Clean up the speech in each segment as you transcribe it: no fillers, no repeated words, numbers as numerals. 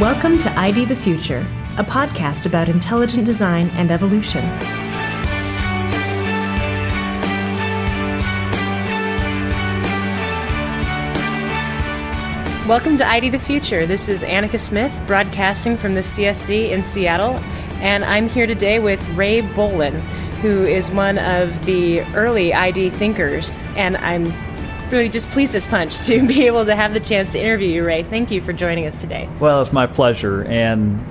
Welcome to ID the Future, a podcast about intelligent design and evolution. Welcome to ID the Future. This is Annika Smith, broadcasting from the CSC in Seattle, and I'm here today with Ray Bolin, who is one of the early ID thinkers, and I'm really just pleased as punch to be able to have the chance to interview you, Ray. Thank you for joining us today. Well, it's my pleasure, and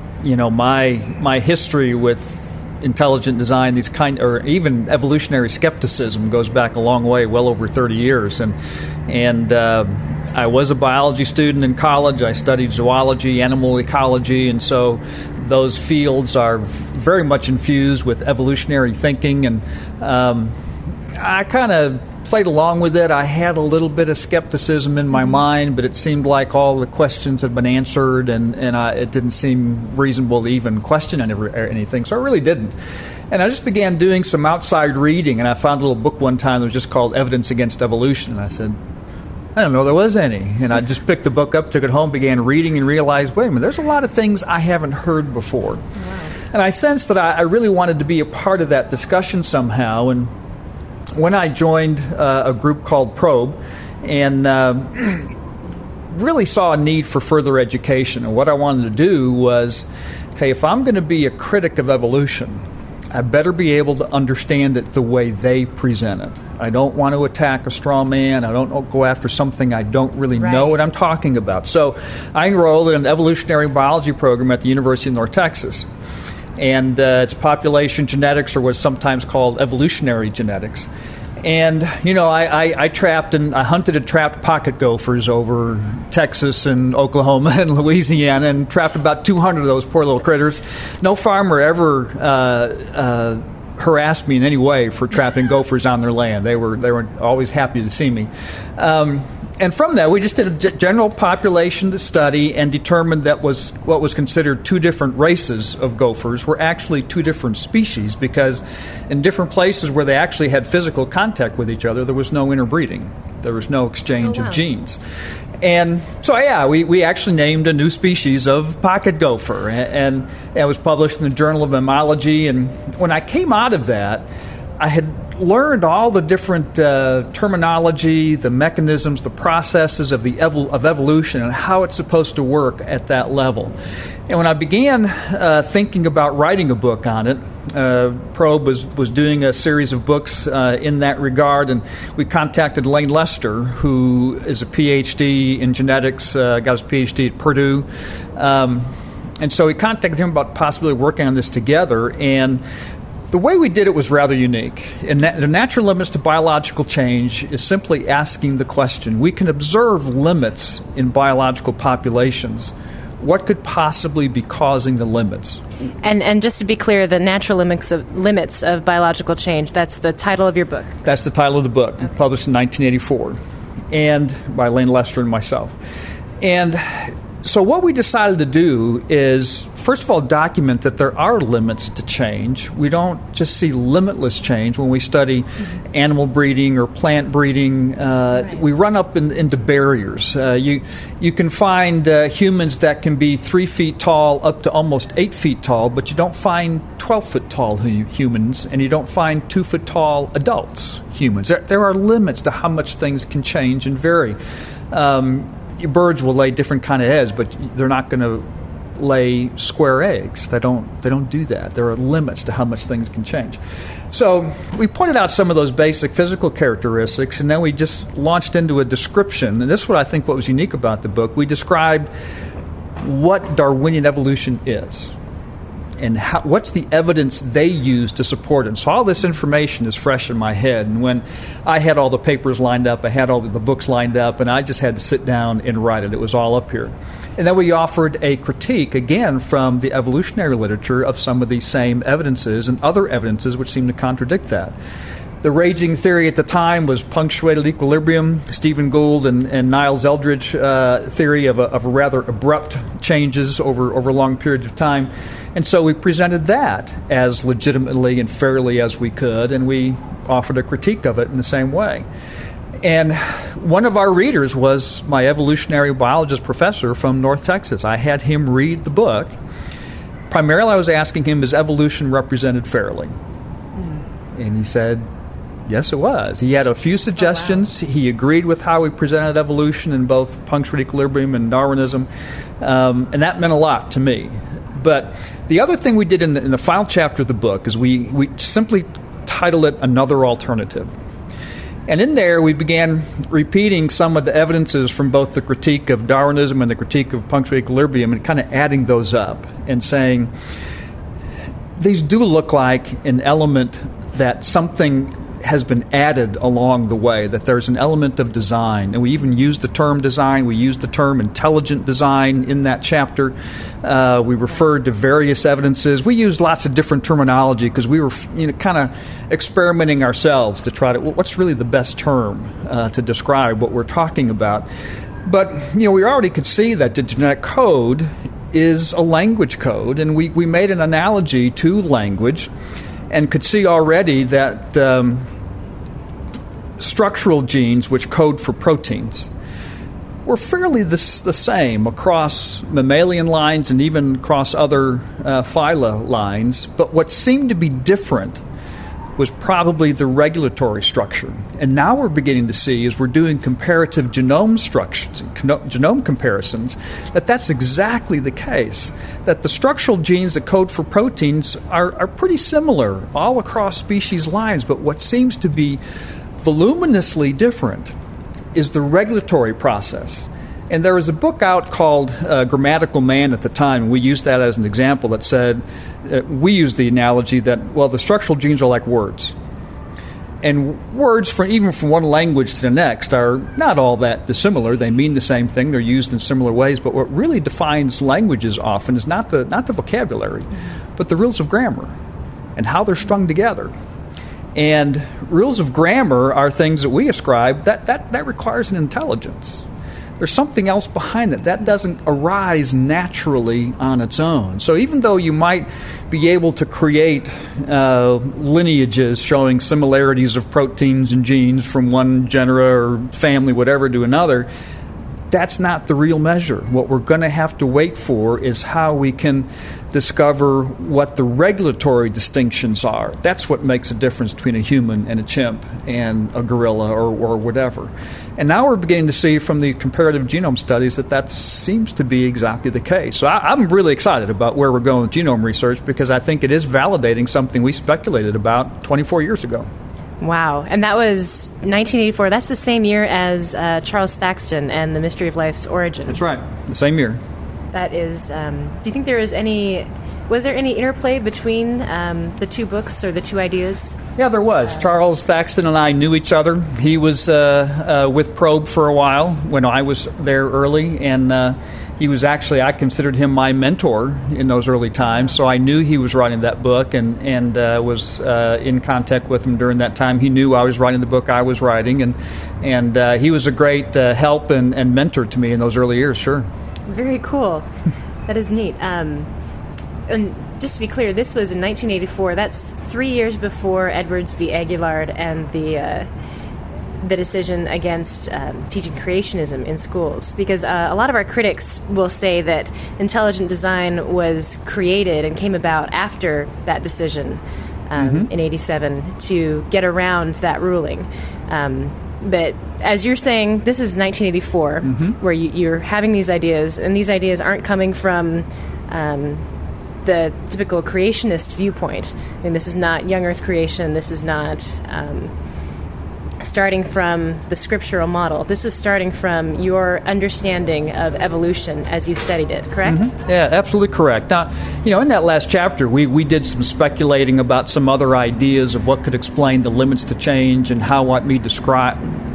my history with intelligent design, or even evolutionary skepticism, goes back a long way, well over 30 years, and I was a biology student in college. I studied zoology, animal ecology, and so those fields are very much infused with evolutionary thinking, and I kind of played along with it. I had a little bit of skepticism in my mind, but it seemed like all the questions had been answered, and it didn't seem reasonable to even question anything, so I really didn't. And I just began doing some outside reading, and I found a little book one time that was just called Evidence Against Evolution, and I said, I don't know there was any. And I just picked the book up, took it home, began reading, and realized, wait a minute, there's a lot of things I haven't heard before. Wow. And I sensed that I really wanted to be a part of that discussion somehow, and when I joined a group called Probe and really saw a need for further education, and what I wanted to do was, okay, if I'm going to be a critic of evolution, I better be able to understand it the way they present it. I don't want to attack a straw man. I don't go after something I don't really know what I'm talking about. So I enrolled in an evolutionary biology program at the University of North Texas. And it's population genetics, or what's sometimes called evolutionary genetics. And, I hunted and trapped pocket gophers over Texas and Oklahoma and Louisiana, and trapped about 200 of those poor little critters. No farmer ever harassed me in any way for trapping gophers on their land. They were always happy to see me. And from that, we just did a general population study and determined that what was considered two different races of gophers were actually two different species, because in different places where they actually had physical contact with each other, there was no interbreeding. There was no exchange of genes. And so, we actually named a new species of pocket gopher, and it was published in the Journal of Mammalogy. And when I came out of that, I had learned all the different terminology, the mechanisms, the processes of evolution, and how it's supposed to work at that level. And when I began thinking about writing a book on it, Probe was doing a series of books in that regard, and we contacted Lane Lester, who is a PhD in genetics, got his PhD at Purdue. And so we contacted him about possibly working on this together, and the way we did it was rather unique. And the natural limits to biological change is simply asking the question. We can observe limits in biological populations. What could possibly be causing the limits? And just to be clear, the natural limits of biological change, that's the title of your book? That's the title of the book, published in 1984, and by Lane Lester and myself. And so what we decided to do is, first of all, document that there are limits to change. We don't just see limitless change when we study animal breeding or plant breeding. We run up into barriers. You can find humans that can be 3 feet tall up to almost 8 feet tall, but you don't find 12-foot tall humans, and you don't find 2-foot tall adults humans. There are limits to how much things can change and vary. Birds will lay different kind of eggs, but they're not going to lay square eggs. They don't do that. There are limits to how much things can change. So we pointed out some of those basic physical characteristics, and then we just launched into a description. And this is what I think what was unique about the book. We described what Darwinian evolution is, and what's the evidence they use to support it. So all this information is fresh in my head. And when I had all the papers lined up, I had all the books lined up, and I just had to sit down and write it. It was all up here. And then we offered a critique, again, from the evolutionary literature of some of these same evidences and other evidences which seem to contradict that. The raging theory at the time was punctuated equilibrium, Stephen Gould and Niles Eldredge theory of a rather abrupt changes over long periods of time. And so we presented that as legitimately and fairly as we could, and we offered a critique of it in the same way. And one of our readers was my evolutionary biologist professor from North Texas. I had him read the book. Primarily, I was asking him, is evolution represented fairly? And he said, yes, it was. He had a few suggestions. Oh, wow. He agreed with how we presented evolution in both punctured equilibrium and Darwinism, and that meant a lot to me. But the other thing we did in the final chapter of the book is we simply titled it Another Alternative. And in there, we began repeating some of the evidences from both the critique of Darwinism and the critique of punctured equilibrium and kind of adding those up and saying, these do look like an element that something has been added along the way, that there's an element of design. And we even used the term design. We used the term intelligent design in that chapter. We referred to various evidences. We used lots of different terminology because we were kind of experimenting ourselves to try to, what's really the best term to describe what we're talking about. But, we already could see that the genetic code is a language code, and we made an analogy to language and could see already that structural genes, which code for proteins, were fairly the same across mammalian lines and even across other phyla lines. But what seemed to be different was probably the regulatory structure. And now we're beginning to see, as we're doing comparative genome structures, genome comparisons, that's exactly the case. That the structural genes that code for proteins are pretty similar all across species lines, but what seems to be voluminously different is the regulatory process. And there was a book out called Grammatical Man at the time. We used that as an example that said, we used the analogy that, the structural genes are like words. And words, even from one language to the next, are not all that dissimilar. They mean the same thing. They're used in similar ways. But what really defines languages often is not the vocabulary, but the rules of grammar and how they're strung together. And rules of grammar are things that we ascribe that requires an intelligence. There's something else behind it. That doesn't arise naturally on its own. So even though you might be able to create lineages showing similarities of proteins and genes from one genera or family, whatever, to another, that's not the real measure. What we're going to have to wait for is how we can discover what the regulatory distinctions are. That's what makes a difference between a human and a chimp and a gorilla or whatever. And now we're beginning to see from the comparative genome studies that seems to be exactly the case. So I'm really excited about where we're going with genome research because I think it is validating something we speculated about 24 years ago. Wow. And that was 1984. That's the same year as Charles Thaxton and The Mystery of Life's Origin. That's right. The same year. That is, do you think was there any interplay between the two books or the two ideas? Yeah, there was. Charles Thaxton and I knew each other. He was with Probe for a while when I was there early, and he was actually, I considered him my mentor in those early times, so I knew he was writing that book and was in contact with him during that time. He knew I was writing the book I was writing, and he was a great help and mentor to me in those early years, sure. Very cool. That is neat. And just to be clear, this was in 1984. That's 3 years before Edwards v. Aguillard and the decision against teaching creationism in schools. Because a lot of our critics will say that intelligent design was created and came about after that decision in 87 to get around that ruling. But as you're saying, this is 1984, where you're having these ideas, and these ideas aren't coming from the typical creationist viewpoint. I mean, this is not young Earth creation. This is not starting from the scriptural model. This is starting from your understanding of evolution as you've studied it, correct? Yeah, absolutely correct. Now, in that last chapter, we did some speculating about some other ideas of what could explain the limits to change and how might we describe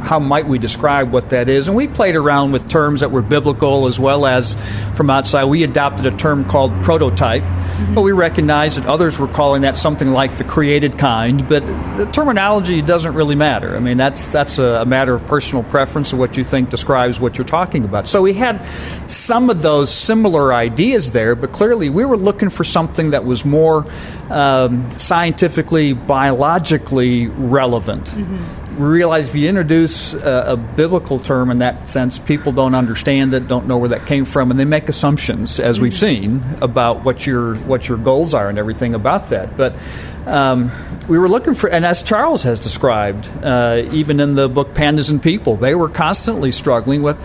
what that is. And we played around with terms that were biblical as well as from outside. We adopted a term called prototype, but we recognized that others were calling that something like the created kind, but the terminology doesn't really matter. I mean, that's a matter of personal preference of what you think describes what you're talking about. So we had some of those similar ideas there, but clearly we were looking for something that was more scientifically, biologically relevant. realize if you introduce a biblical term in that sense, people don't understand it, don't know where that came from, and they make assumptions, as we've seen, about what your goals are and everything about that. But we were looking for, and as Charles has described, even in the book Pandas and People, they were constantly struggling with,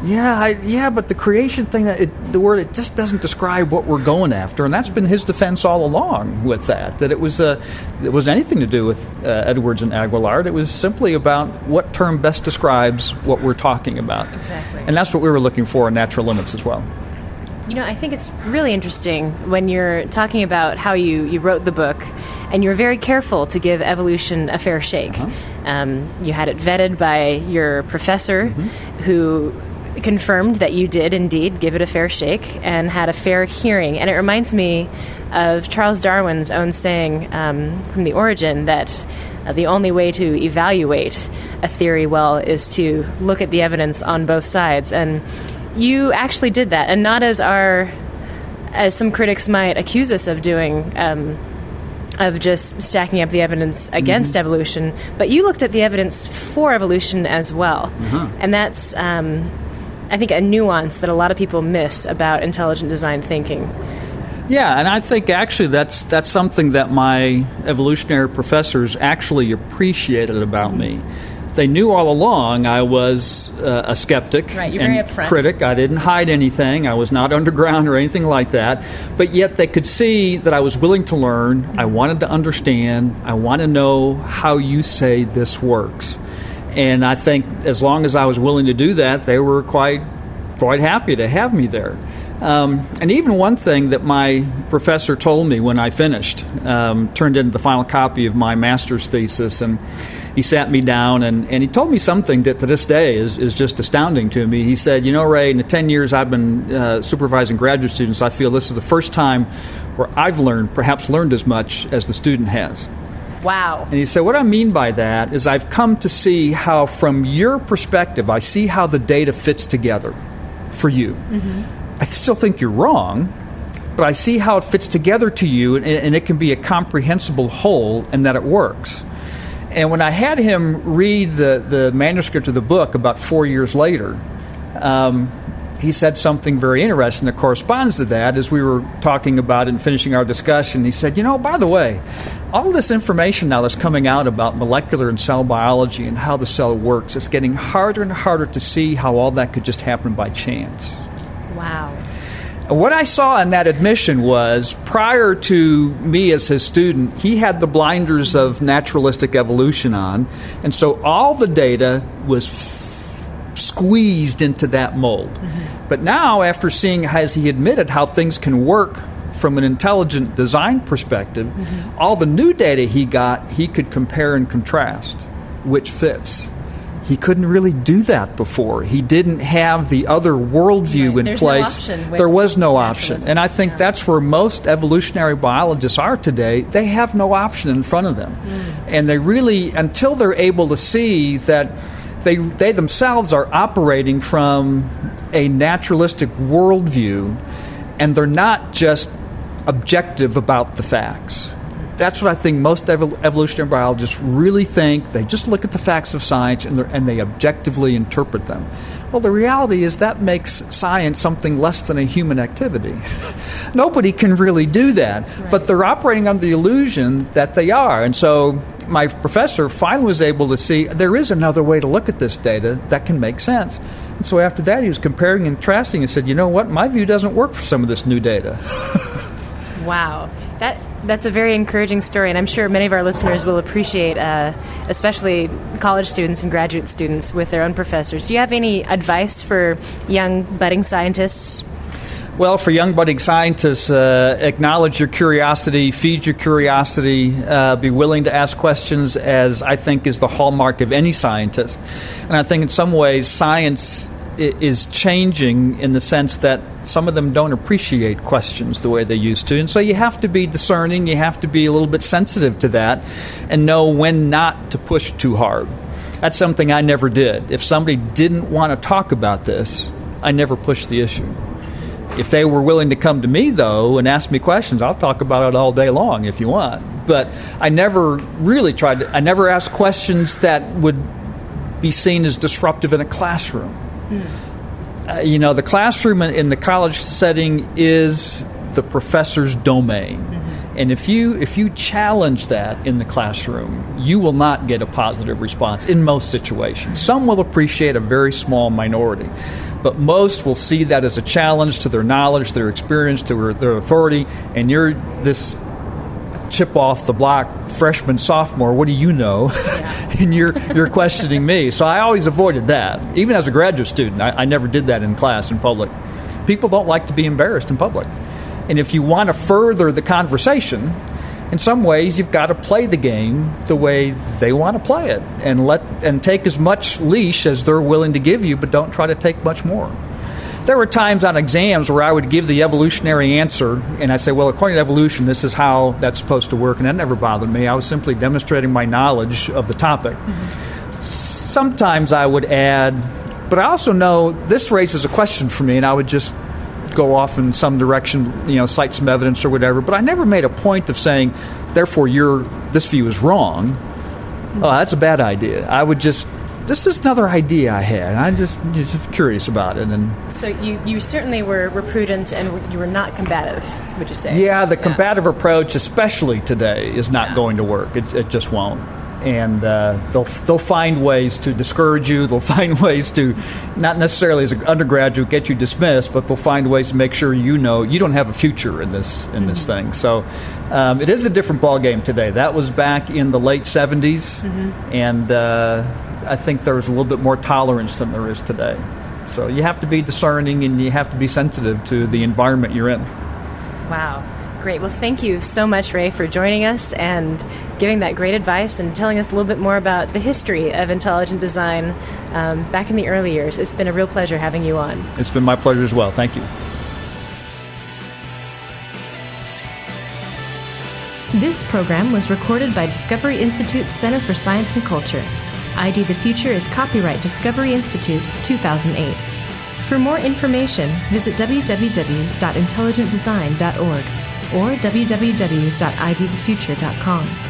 but the creation thing, the word, it just doesn't describe what we're going after, and that's been his defense all along with that it was anything to do with Edwards and Aguillard. It was simply about what term best describes what we're talking about. Exactly. And that's what we were looking for in Natural Limits as well. I think it's really interesting when you're talking about how you wrote the book, and you were very careful to give evolution a fair shake. You had it vetted by your professor, who confirmed that you did indeed give it a fair shake and had a fair hearing. And it reminds me of Charles Darwin's own saying from The Origin that the only way to evaluate a theory well is to look at the evidence on both sides. And you actually did that, and not as some critics might accuse us of doing, of just stacking up the evidence against evolution, but you looked at the evidence for evolution as well. And that's, I think, a nuance that a lot of people miss about intelligent design thinking. Yeah, and I think actually that's something that my evolutionary professors actually appreciated about me. They knew all along I was a skeptic right, you're and very upfront. Critic. I didn't hide anything. I was not underground or anything like that. But yet they could see that I was willing to learn. I wanted to understand. I want to know how you say this works. And I think as long as I was willing to do that, they were quite happy to have me there. And even one thing that my professor told me when I finished, turned into the final copy of my master's thesis, and he sat me down and he told me something that to this day is just astounding to me. He said, Ray, in the 10 years I've been supervising graduate students, I feel this is the first time where I've perhaps learned as much as the student has. Wow. And he said, what I mean by that is I've come to see how, from your perspective, I see how the data fits together for you. I still think you're wrong, but I see how it fits together to you, and it can be a comprehensible whole, and that it works. And when I had him read the manuscript of the book about 4 years later, he said something very interesting that corresponds to that. As we were talking about it and finishing our discussion, he said, by the way, all this information now that's coming out about molecular and cell biology and how the cell works, it's getting harder and harder to see how all that could just happen by chance. Wow. What I saw in that admission was, prior to me as his student, he had the blinders of naturalistic evolution on, and so all the data was squeezed into that mold. But now, after seeing, as he admitted, how things can work from an intelligent design perspective, all the new data he got, he could compare and contrast which fits. He couldn't really do that before. He didn't have the other worldview in place. There was no option. And I think that's where most evolutionary biologists are today. They have no option in front of them. And they really, until they're able to see that they themselves are operating from a naturalistic worldview, and they're not just objective about the facts. That's what I think most evolutionary biologists really think. They just look at the facts of science and they objectively interpret them. Well, the reality is that makes science something less than a human activity. Nobody can really do that, but they're operating under the illusion that they are. And so my professor finally was able to see there is another way to look at this data that can make sense. And so after that, he was comparing and contrasting and said, you know what, my view doesn't work for some of this new data. Wow. That's a very encouraging story, and I'm sure many of our listeners will appreciate, especially college students and graduate students with their own professors. Do you have any advice for young budding scientists? Well, for young budding scientists, acknowledge your curiosity, feed your curiosity, be willing to ask questions, as I think is the hallmark of any scientist. And I think in some ways science is changing in the sense that some of them don't appreciate questions the way they used to. And so you have to be discerning, you have to be a little bit sensitive to that and know when not to push too hard. That's something I never did. If somebody didn't want to talk about this, I never pushed the issue. If they were willing to come to me, though, and ask me questions, I'll talk about it all day long if you want. But I never really I never asked questions that would be seen as disruptive in a classroom. The classroom in the college setting is the professor's domain. And if you challenge that in the classroom, you will not get a positive response in most situations. Some will appreciate a very small minority, but most will see that as a challenge to their knowledge, their experience, to their authority, and you're this chip off the block freshman, sophomore, what do you know? Yeah. And you're questioning me. So I always avoided that. Even as a graduate student, I never did that in class, in public. People don't like to be embarrassed in public. And if you want to further the conversation, in some ways you've got to play the game the way they want to play it, and take as much leash as they're willing to give you, but don't try to take much more. There were times on exams where I would give the evolutionary answer, and I'd say, well, according to evolution, this is how that's supposed to work, and that never bothered me. I was simply demonstrating my knowledge of the topic. Sometimes I would add, but I also know this raises a question for me, and I would just go off in some direction, cite some evidence or whatever, but I never made a point of saying, therefore, this view is wrong. Oh, that's a bad idea. I would just, this is another idea I had. I'm just curious about it. And so you certainly were prudent, and you were not combative, would you say? Yeah, the combative approach, especially today, is not going to work. It just won't. And they'll find ways to discourage you. They'll find ways to, not necessarily as an undergraduate, get you dismissed, but they'll find ways to make sure you don't have a future in this thing. So it is a different ballgame today. That was back in the late 70s, and I think there was a little bit more tolerance than there is today. So you have to be discerning, and you have to be sensitive to the environment you're in. Wow. Great. Well, thank you so much, Ray, for joining us and giving that great advice and telling us a little bit more about the history of intelligent design back in the early years. It's been a real pleasure having you on. It's been my pleasure as well. Thank you. This program was recorded by Discovery Institute's Center for Science and Culture. ID The Future is copyright Discovery Institute 2008. For more information, visit www.intelligentdesign.org or www.idthefuture.com.